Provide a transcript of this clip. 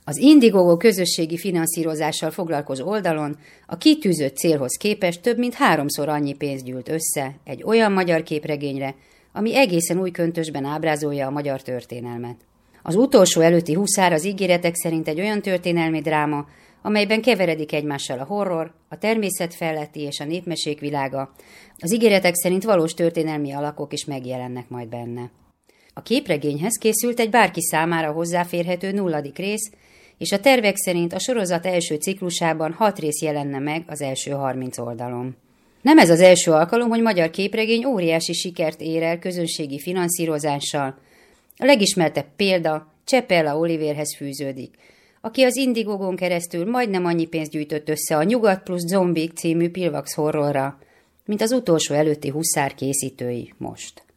Az Indiegogo közösségi finanszírozással foglalkozó oldalon a kitűzött célhoz képest több mint 3-szor annyi pénzt gyűlt össze egy olyan magyar képregényre, ami egészen új köntösben ábrázolja a magyar történelmet. Az utolsó előtti huszár az ígéretek szerint egy olyan történelmi dráma, amelyben keveredik egymással a horror, a természet feletti és a népmesék világa. Az ígéretek szerint valós történelmi alakok is megjelennek majd benne. A képregényhez készült egy bárki számára hozzáférhető 0. rész, és a tervek szerint a sorozat első ciklusában 6 rész jelenne meg az első 30 oldalon. Nem ez az első alkalom, hogy magyar képregény óriási sikert ér el közönségi finanszírozással. A legismertebb példa Csepella Olivérhez fűződik, aki az Indiegogon keresztül majdnem annyi pénzt gyűjtött össze a Nyugat plusz zombik című pilvax horrorra, mint az utolsó előtti huszár készítői most.